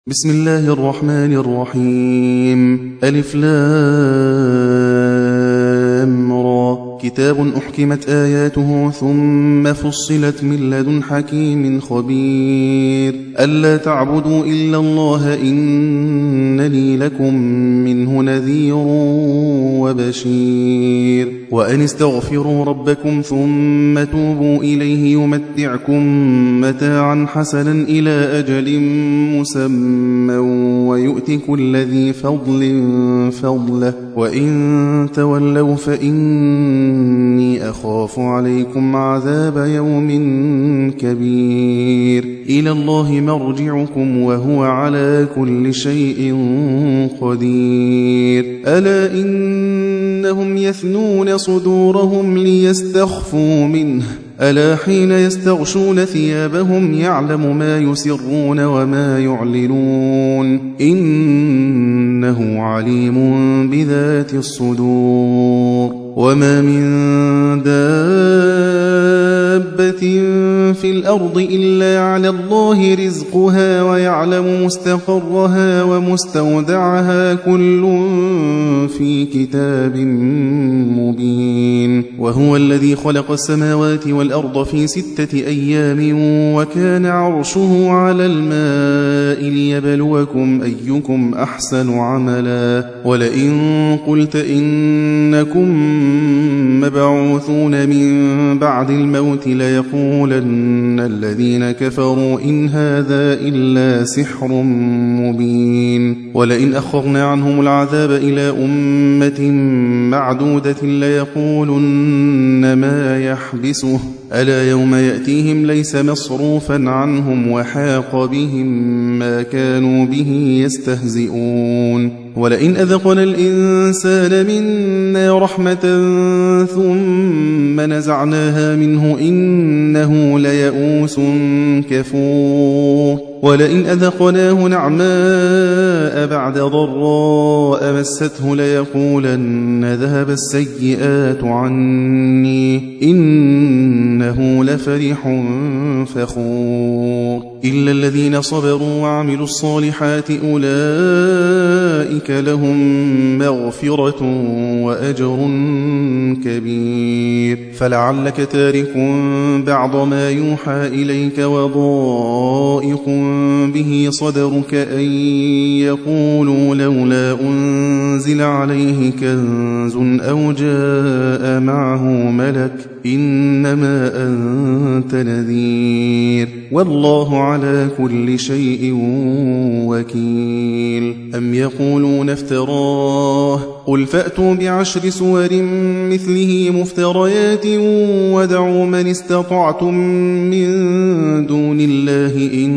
بسم الله الرحمن الرحيم. ألف لام را. كتاب أحكمت آياته ثم فصلت من لدن حكيم خبير. ألا تعبدوا إلا الله إنني لكم منه نذير وبشير. وأن استغفروا ربكم ثم توبوا إليه يمتعكم متاعا حسنا إلى أجل مسمى ويؤت كل ذي فضل فضله وإن تولوا فإني أخاف عليكم عذاب يوم كبير. إلى الله مرجعكم وهو على كل شيء قدير. ألا إنهم يثنون صدورهم ليستخفوا منه ألا حين يستغشون ثيابهم يعلم ما يسرون وما يعلنون إنه عليم بذات الصدور. وما من دابة في الأرض إلا على الله رزقها ويعلم مستقرها ومستودعها كل في كتاب مبين. وهو الذي خلق السماوات والأرض في 6 أيام وكان عرشه على الماء ليبلوكم أيكم أحسن عملا. ولئن قلت إنكم مبعوثون من بعد الموت ليقولن الذين كفروا إن هذا إلا سحر مبين. ولئن أخرنا عنهم العذاب إلى أمة معدودة ليقولن ما يحبسه ألا يوم يأتيهم ليس مصروفا عنهم وحاق بهم ما كانوا به يستهزئون. ولئن أذقنا الإنسان منا رحمة ثم نزعناها منه إنه ليئوس كفور. ولئن أذقناه نعماء بعد ضراء مسته ليقولن ذهب السيئات عني إنه لفرح فخور. إلا الذين صبروا وعملوا الصالحات أولئك لهم مغفرة وأجر كبير. فلعلك تارك بعض ما يوحى إليك وضائق به صدرك أن يقولوا لولا أنزل عليه كنز أو جاء معه ملك إنما أنت نذير والله على كل شيء وكيل. أم يقولون افتراه قل فأتوا ب10 سور مثله مفتريات ودعوا من استطعتم من دون الله إن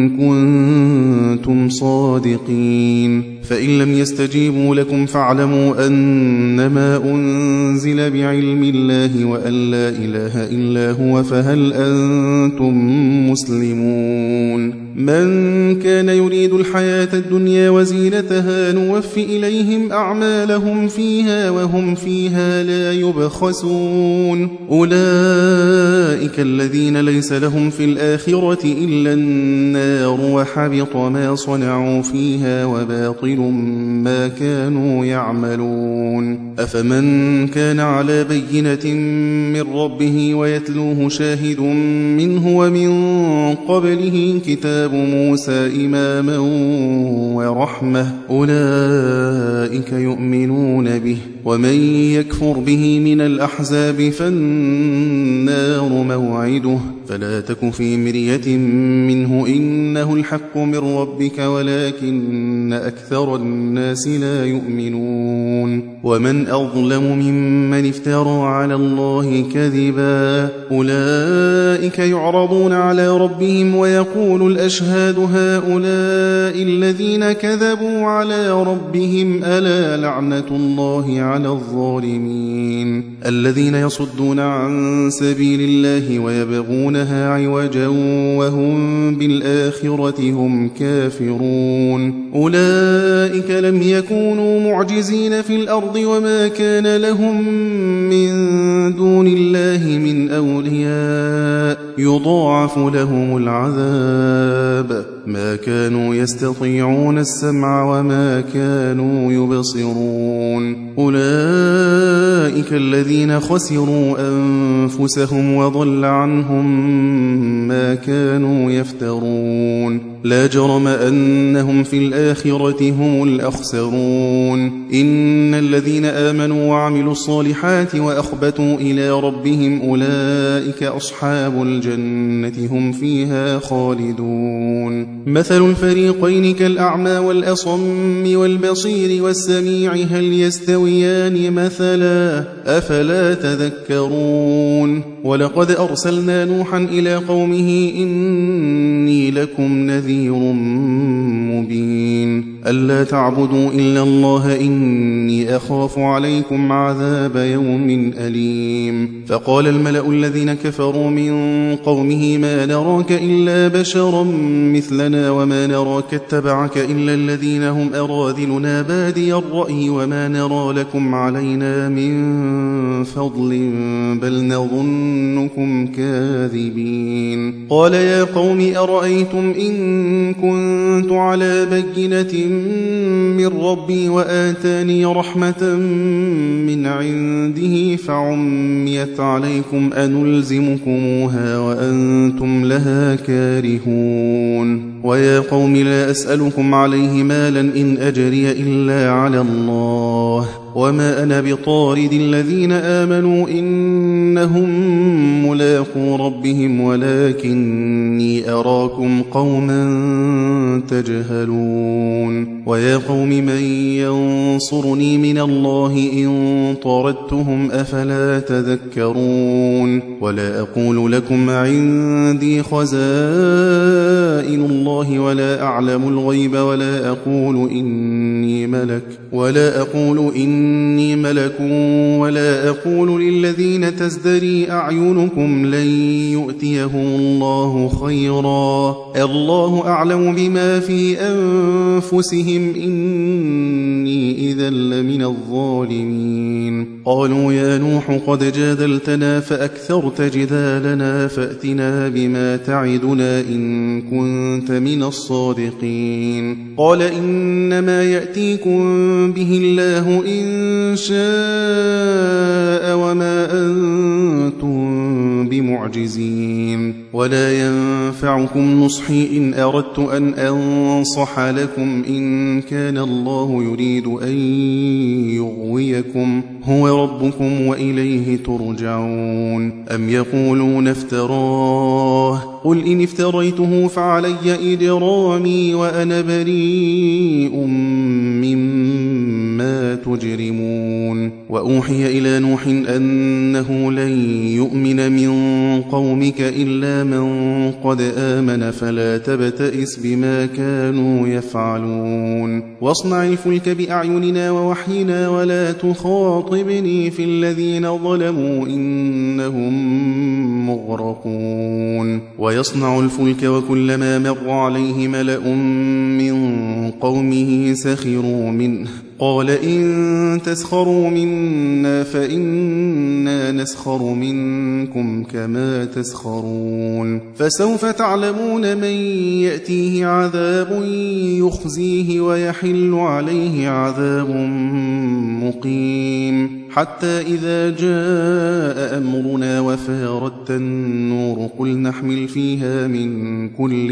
كنتم صادقين. فإن لم يستجيبوا لكم فاعلموا أنما أنزل بعلم الله وأن لا إله إلا هو فهل أنتم مسلمون. من كان يريد الحياة الدنيا وزينتها نوف إليهم أعمالهم فيها وهم فيها لا يبخسون. أولئك الذين ليس لهم في الآخرة إلا النار وحبط ما صنعوا فيها وباطل ما كانوا يعملون. أفمن كان على بينة من ربه ويتلوه شاهد منه ومن قبله كتاب موسى إماما ورحمة أولئك يؤمنون به. ومن يكفر به من الأحزاب فالنار موعده فلا تك في مرية منه إنه الحق من ربك ولكن أكثر الناس لا يؤمنون. ومن أظلم ممن افترى على الله كذبا أولئك يعرضون على ربهم ويقول الأشهاد هؤلاء الذين كذبوا على ربهم ألا لعنة الله على الظالمين. الذين يصدون عن سبيل الله ويبغونها عوجا وهم بالآخرة هم كافرون. أولئك لم يكونوا معجزين في الأرض وما كان لهم من دون الله من أولياء يضاعف لهم العذاب ما كانوا يستطيعون السمع وما كانوا يبصرون أولئك الذين خسروا أنفسهم وضل عنهم ما كانوا يفترون لا جرم أنهم في الآخرة هم الأخسرون إن الذين آمنوا وعملوا الصالحات وأخبتوا إلى ربهم أولئك أصحاب الجنة هم فيها خالدون مثل الفريقين كالأعمى والأصم والبصير والسميع هل يستويان مثلا أفلا تذكرون ولقد أرسلنا نوحا إلى قومه إني لكم نذير مبين ألا تعبدوا إلا الله إني أخاف عليكم عذاب يوم أليم فقال الملأ الذين كفروا من قومه ما نراك إلا بشرا مثلنا وما نراك اتبعك إلا الذين هم أراذلنا بادي الرأي وما نرى لكم علينا من فضل بل نظنكم كاذبين قال يا قوم أرأيتم إن كنت على بينة من ربي وآتاني رحمة من عنده فعميت عليكم أنلزمكموها وأنتم لها كارهون ويا قوم لا أسألكم عليه مالا إن أجري إلا على الله وما أنا بطارد الذين آمنوا إنهم ملاقو ربهم ولكني أراكم قوما تجهلون ويا قوم من ينصرني من الله إن طردتهم أفلا تذكرون ولا أقول لكم عندي خزائن الله ولا أعلم الغيب ولا أقول إني ملك ولا أقول للذين تزدري أعينكم لن يؤتيهم الله خيرا الله أعلم بما في أنفسهم إني إذا لمن الظالمين قالوا يا نوح قد جادلتنا فأكثرت جدالنا فأتنا بما تعدنا إن كنت من الصادقين قال إنما يأتيكم به الله إن شاء وما أنتم بمعجزين ولا ينفعكم نصحي إن أردت أن أنصح لكم إن كان الله يريد أن يغويكم هو ربكم وإليه ترجعون أم يقولون افتراه قل إن افتريته فعلي إجرامي وأنا بريء مما تجرمون وأوحي إلى نوح أنه لن يؤمن من قومك إلا من قد آمن فلا تبتئس بما كانوا يفعلون واصنع الفلك بأعيننا ووحينا ولا تخاطبني في الذين ظلموا إنهم مغرقون ويصنع الفلك وكلما مر عليه ملأ من قومه سخروا منه قال إن تسخروا منا فإنا نسخر منكم كما تسخرون فسوف تعلمون من يأتيه عذاب يخزيه ويحل عليه عذاب مقيم حتى إذا جاء أمرنا وفارت النور قل نحمل فيها من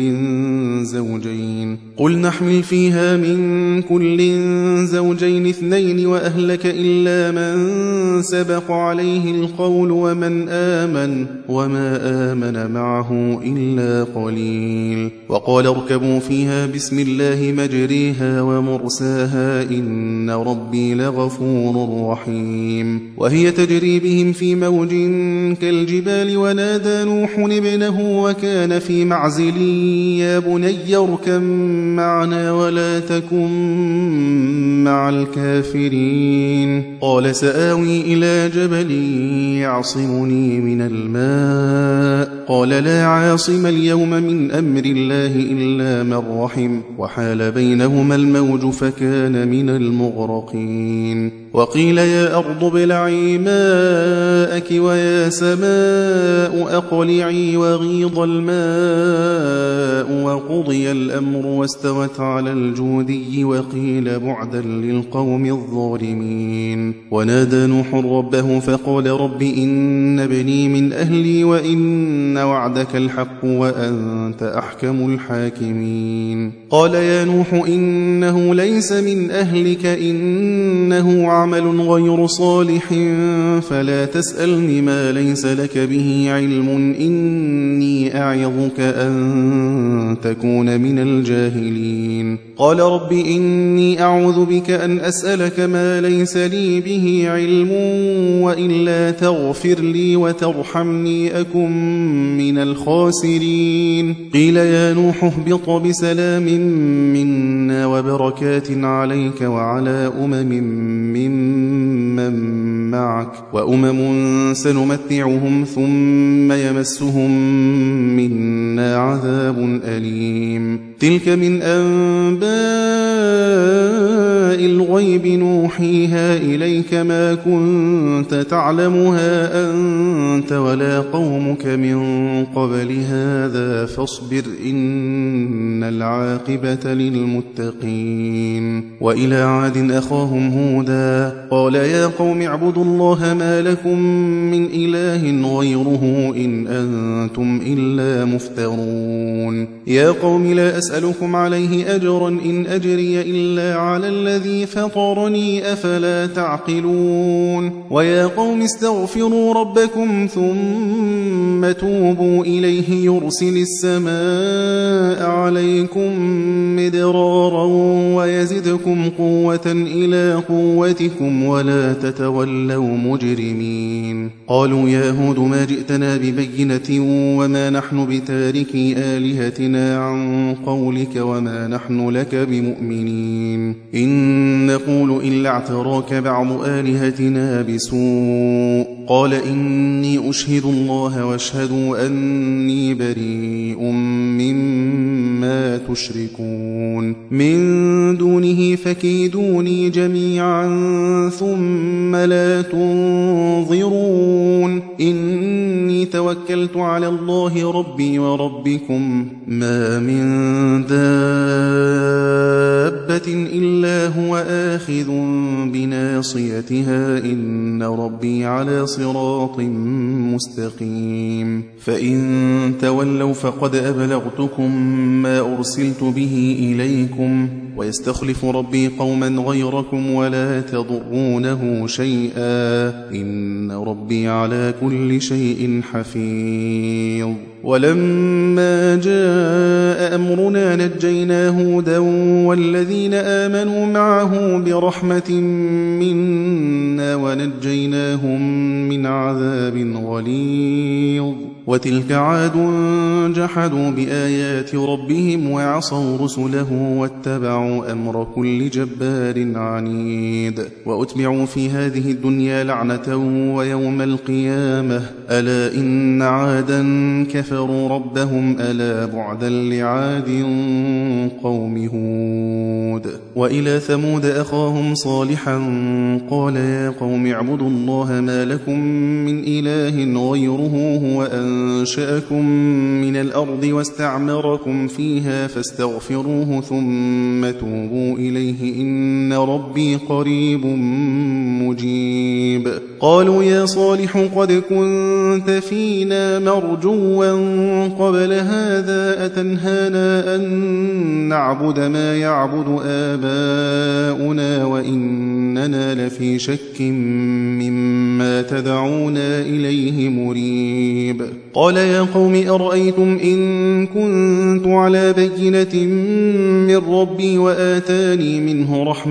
كل زوجين اثنين وأهلك إلا من سبق عليه القول ومن آمن وما آمن معه إلا قليل وقال اركبوا فيها بسم الله مجريها ومرساها إن ربي لغفور رحيم وهي تجري بهم في موج كالجبال ونادى نوح ابنه وكان في معزل يا بني اركب معنا ولا تكن مع الكافرين قال سآوي إلى جبل يعصمني من الماء قال لا عاصم اليوم من أمر الله إلا من رحم وحال بينهما الموج فكان من المغرقين وقيل يا أرض ابلعي ماءك ويا سماء أقلعي وغيض الماء وقضي الأمر واستوت على الجودي وقيل بعدا للقوم الظالمين ونادى نوح ربه فقال رب إن ابني من أهلي وإن وعدك الحق وأنت أحكم الحاكمين قال يا نوح إنه ليس من أهلك إنه عمل غير صالح فلا تسألني ما ليس لك به علم إني أعظك أن تكون من الجاهلين قال رب إني أعوذ بك أن أسألك ما ليس لي به علم وإلا تغفر لي وترحمني أكن من الخاسرين قيل يا نوح اهبط بسلام منا وبركات عليك وعلى ممن معك وأمم سنمتعهم ثم يمسهم منا عذاب أليم تلك من أنباء الغيب نوحيها إليك ما كنت تعلمها أنت ولا قومك من قبل هذا فاصبر إن العاقبة للمتقين وإلى عاد أخاهم هودا قال يا قوم اعبدوا الله ما لكم من إله غيره إن أنتم إلا مفترون يا قوم لا أسألكم عليه أجرا إن أجري إلا على الذي فطرني أفلا تعقلون ويا قوم استغفروا ربكم ثم توبوا إليه يرسل السماء عليكم مدرارا ويزدكم قوة إلى قوتكم ولا تتولوا مجرمين قالوا يا هود ما جئتنا ببينة وما نحن بتاركي آلهتنا عن قولك وما نحن لك بمؤمنين إن نقول إلا اعتراك بعض آلهتنا بسوء قال إني أشهد الله واشهدوا أني بريء مما تشركون من دونه فكيدوني جميعا ثم لا تنظرون إني توكلت على الله ربي وربكم ما من دابة إلا هو آخذ بناصيتها إن ربي على صراط مستقيم فإن تولوا فقد أبلغتكم ما أرسلت به إليكم ويستخلف ربي قوما غيركم ولا تضرونه شيئا إن ربي على كل شيء حفيظ ولما جاء أمرنا نجينا هودا والذين آمنوا معه برحمة منا ونجيناهم من عذاب غليظ وتلك عاد جحدوا بآيات ربهم وعصوا رسله واتبعوا أمر كل جبار عنيد وأتبعوا في هذه الدنيا لعنة ويوم القيامة ألا إن عادا كفروا ربهم ألا بعدا لعاد قوم هود وإلى ثمود أخاهم صالحا قال يا قوم اعبدوا الله ما لكم من إله غيره هو أنشأكم من الأرض واستعمركم فيها فاستغفروه ثم توبوا إليه إن ربي قريب مجيب قالوا يا صالح قد كنت فينا مرجوا قبل هذا أتنهانا أن نعبد ما يعبد آباؤنا وإننا لفي شك مما تدعونا إليه مريب قال يا قوم أرأيتم إن كنت على بينة من ربي وآتاني منه رحمة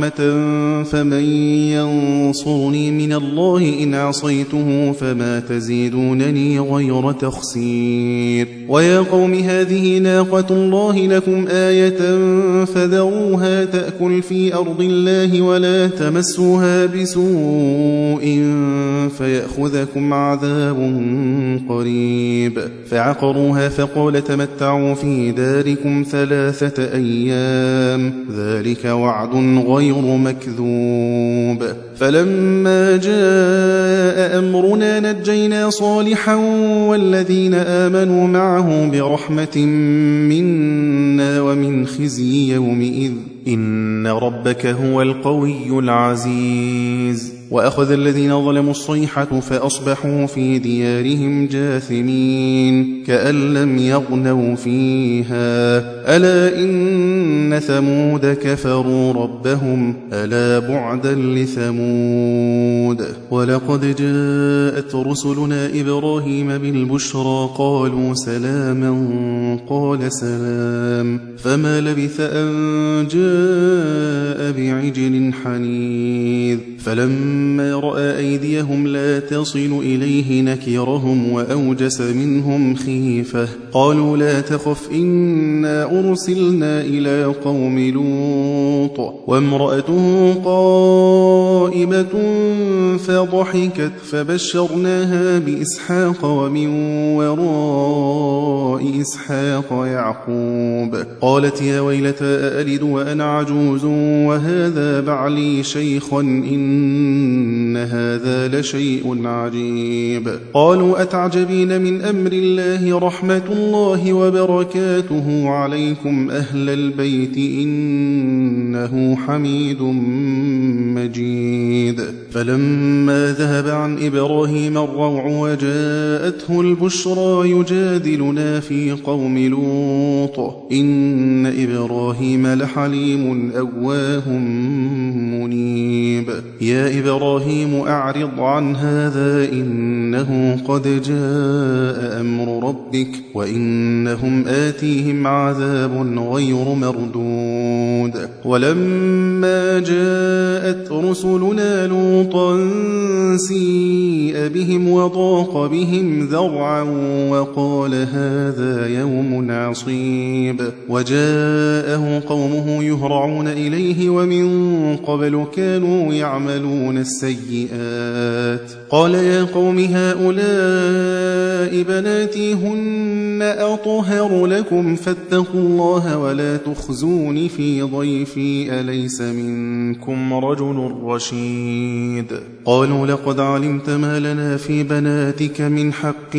رحمة فمن ينصرني من الله إن عصيته فما تزيدونني غير تخسير ويا قوم هذه ناقة الله لكم آية فذروها تأكل في أرض الله ولا تمسوها بسوء فيأخذكم عذاب قريب فعقروها فقال تمتعوا في داركم 3 أيام ذلك وعد غير مكذوب فلما جاء أمرنا نجينا صالحا والذين آمنوا معه برحمة منا ومن خزي يومئذ إن ربك هو القوي العزيز وأخذ الذين ظلموا الصيحة فأصبحوا في ديارهم جاثمين كأن لم يغنوا فيها ألا إن ثمود كفروا ربهم ألا بعدا لثمود ولقد جاءت رسلنا إبراهيم بالبشرى قالوا سلاما قال سلام فما لبث أن جاء بعجل حنيذ فلما رأى أيديهم لا تصل إليه نكرهم وأوجس منهم خيفة قالوا لا تخف إنا أرسلنا إلى قوم لوط وامرأته قائمة فضحكت فبشرناها بإسحاق ومن وراء إسحاق يعقوب قالت يا ويلتى أألد وأنا عجوز وهذا بعلي شيخا إن هذا لشيء عجيب قالوا أتعجبين من أمر الله رحمة الله وبركاته عليكم أهل البيت إنه حميد مجيد فلما ذهب عن إبراهيم الروع وجاءته البشرى يجادلنا في قوم لوط إن إبراهيم لحليم أواه منيب يا إبراهيم أعرض عن هذا إنه قد جاء أمر ربك وإنهم آتيهم عذاب غير مردود ولما جاءت رسلنا لوطا سيء بهم وضاق بهم ذرعا وقال هذا يوم عصيب وجاءه قومه يهرعون إليه ومن قبل كانوا يعملون السيئات قال يا قوم هؤلاء بناتي هن أطهر لكم فاتقوا الله ولا تخزوني في ضيفي أليس منكم رجل رشيد قالوا لقد علمت ما لنا في بناتك من حق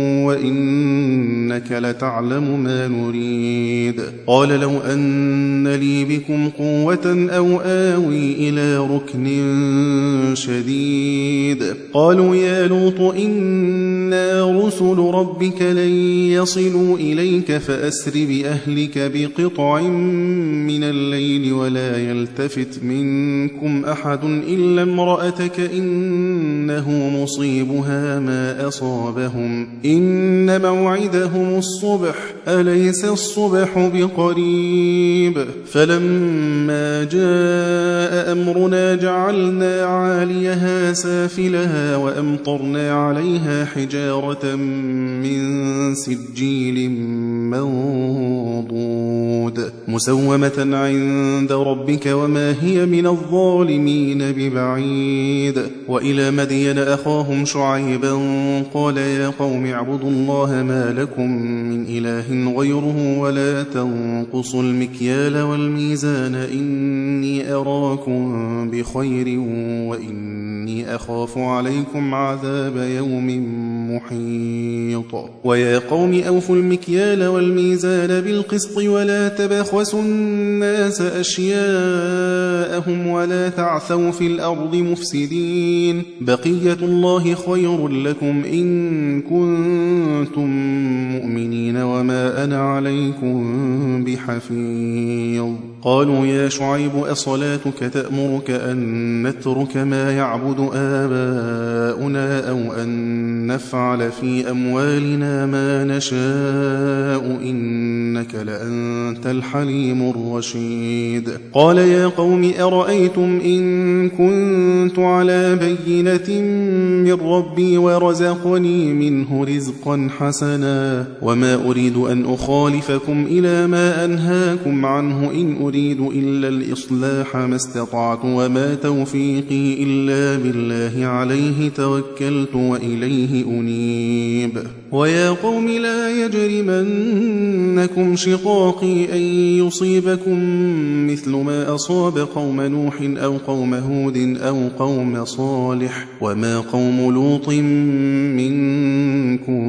وإنك لتعلم ما نريد قال لو أن لي بكم قوة أو آوي إلى ركن شديد قالوا يا لوط إنا رسل ربك لن يصلوا إليك فأسر بأهلك بقطع من الليل ولا يلتفت منكم أحد إلا امرأتك إنه مصيبها ما أصابهم إن موعدهم الصبح أليس الصبح بقريب فلما جاء أمرنا جعلنا عاليها سافلها وأمطرنا عليها حجارة من سجيل منضود مسومة عند ربك وما هي من الظالمين ببعيد وإلى مدين أخاهم شعيبا قال يا قوم اعبدوا الله ما لكم من إله غيره ولا تنقصوا المكيال والميزان إني أراكم بخير وإني أخاف عليكم عذاب يوم محيط ويا قوم أوفوا المكيال والميزان بالقسط ولا تبخسوا الناس أشياءهم ولا تعثوا في الأرض مفسدين بقية الله خير لكم إن كنتم مؤمنين وما أنا عليكم بحفيظ قالوا يا شعيب أصلاتك تأمرك أن نترك ما يعبد آباؤنا أو أن نفعل في أموالنا ما نشاء إنك لأنت الحليم الرشيد قال يا قوم أرأيتم إن كنت على بينة من ربي ورزقني منه رزقا حسنا وما أريد أن أخالفكم إلى ما أنهاكم عنه إن أريد إلا الإصلاح ما استطعت وما توفيقي إلا بالله عليه توكلت وإليه أنيب ويا قوم لا يجرمنكم شقاقي أن يصيبكم مثل ما أصاب قوم نوح أو قوم هود أو قوم صالح وما قوم لوط منكم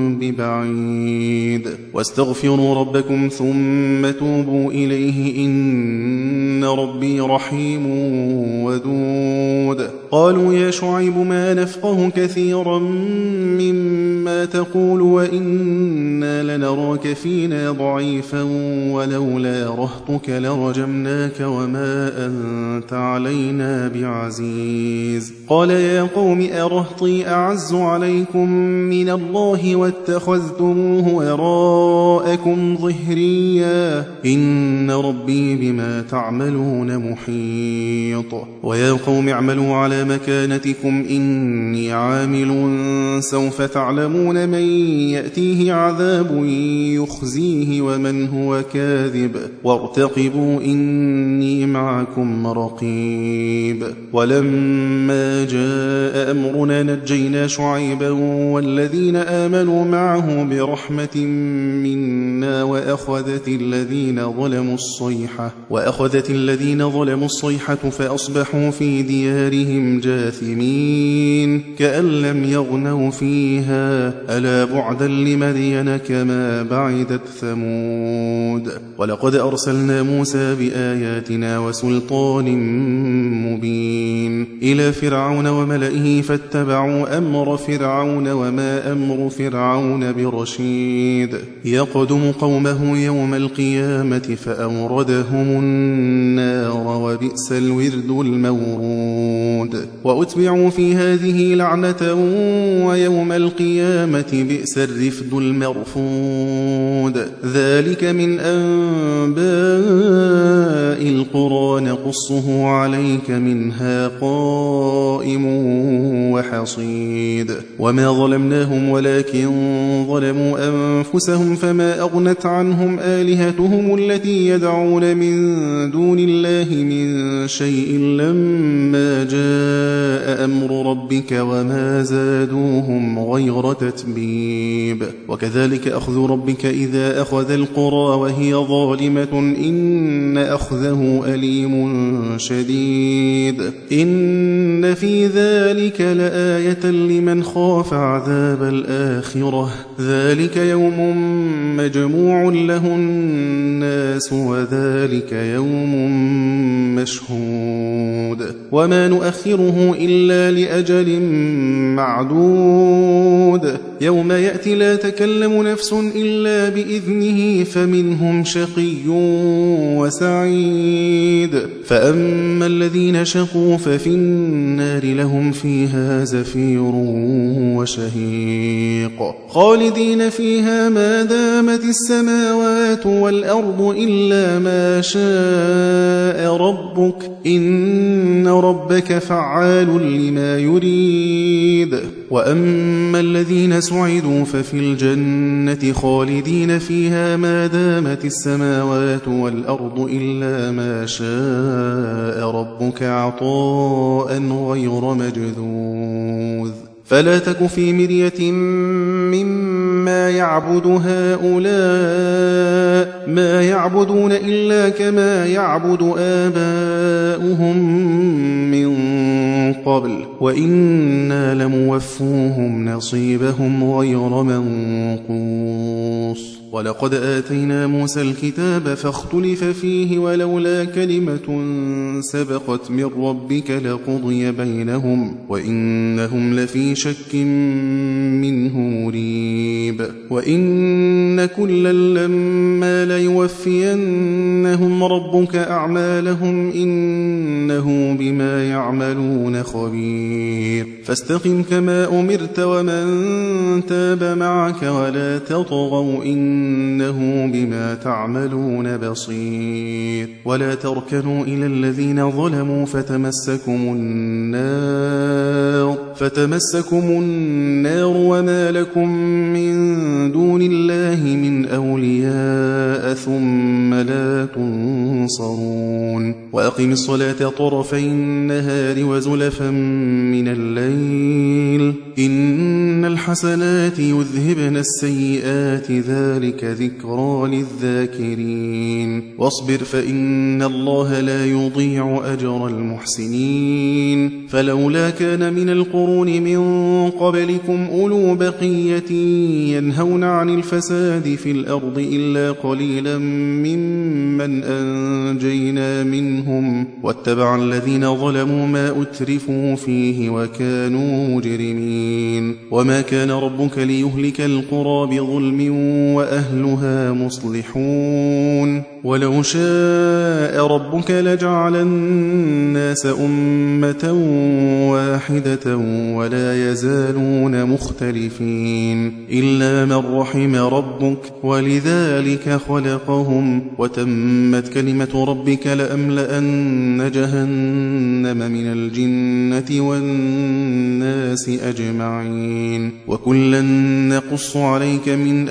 ببعيد واستغفروا ربكم ثم توبوا إليه إن ربي رحيم ودود قالوا يا شعيب ما نفقه كثيرا مما تقول وإنا لنراك فينا ضعيفا ولولا رهطك لرجمناك وما أنت علينا بعزيز قال يا قوم أرهطي أعز عليكم من الله واتخذتموه وراءكم ظهريا إن ربي بما تعملون محيط ويا قوم اعملوا على مكانتكم إني عامل سوف تعلمون من يأتيه عذاب يخزيه ومن هو كاذب وارتقبوا إني معكم رقيب ولما جاء أمرنا نجينا شعيبا والذين آمنوا معه برحمة منا وأخذت الذين ظلموا الصيحة فأصبحوا في ديارهم جاثمين كأن لم يغنوا فيها ألا بعدا لمدين كما بعدت ثمود ولقد أرسلنا موسى بآياتنا وسلطان مبين إلى فرعون وملئه فاتبعوا أمر فرعون وما أمر فرعون برشيد يقدم قومه يوم القيامة فأوردهم النار وبئس الورد المورود وأتبعوا في هذه لعنة ويوم القيامة بئس الرفد المرفود ذلك من أنباء القرى نقصه عليك منها قائم وحصيد وما ظلمناهم ولكن ظلموا أنفسهم فما أغنت عنهم آلهتهم التي يدعون من دون الله من شيء لما جاء أمر ربك وما زادوهم غير تتبيب وكذلك أخذ ربك إذا أخذ القرى وهي ظالمة إن أخذه أليم شديد إن في ذلك لآية لمن خاف عذاب الآخرة ذلك يوم مجموع له الناس وذلك يوم مشهود وما نؤخره إلا لأجل معدود يوم يأتي لا تكلم نفس إلا بإذنه فمنهم شقي وسعيد فأما الذين شقوا ففي النار لهم فيها زفير وشهيق خالدين فيها ما دامت السماوات والأرض إلا ما شاء ربك إن ربك فعال لما يريد وأما الذين سعدوا ففي الجنة خالدين فيها ما دامت السماوات والأرض إلا ما شاء ربك عطاء غير مجذوذ فلا تك في مرية مما يعبد هؤلاء ما يعبدون إلا كما يعبد آباؤهم من قبل وإنا لموفوهم نصيبهم غير منقوص ولقد آتينا موسى الكتاب فاختلف فيه ولولا كلمة سبقت من ربك لقضي بينهم وإنهم لفي شك منه مريب وإن كلا لما ليوفينهم ربك أعمالهم إنه بما يعملون خبير فاستقم كما أمرت ومن تاب معك ولا تطغوا إنه بما تعملون بصير ولا تركنوا إلى الذين ظلموا فتمسكم النار وما لكم من دون الله من أولياء ثم لا تنصرون وأقم الصلاة طرفي النهار وزلفا من الليل إن الحسنات يذهبن السيئات ذلك ذكرى للذاكرين واصبر فإن الله لا يضيع أجر المحسنين فلولا كان من القرون من قبلكم أولو بقية ينهون عن الفساد في الأرض إلا قليلا ممن أنجينا منهم واتبع الذين ظلموا ما أترفوا فيه وكانوا مجرمين وما كان ربك ليهلك القرى بظلم وأهلها مصلحون ولو شاء ربك لجعل الناس أمة واحدة ولا يزالون مختلفين إلا من رحم ربك ولذلك خلقهم وتمت كلمة ربك لأملأن جهنم من الجنة والناس أجمعين وكلا نقص عليك من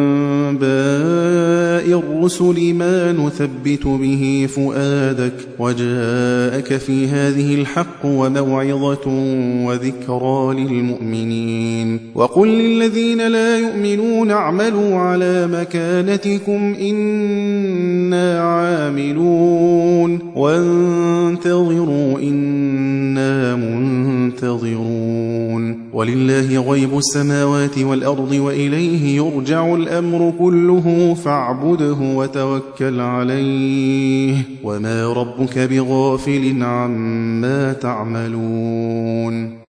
أنباء الرسل ما نثبت به فؤادك وجاءك في هذه الحق وموعظة وذكرى للمؤمنين وقل للذين لا يؤمنون اعملوا على مكانتكم إنا عاملون وانتظروا إنا منتظرون ولله غيب السماوات والأرض وإليه يرجع الأمر كله فاعبده وتوكل عليه وما ربك بغافل عما تعملون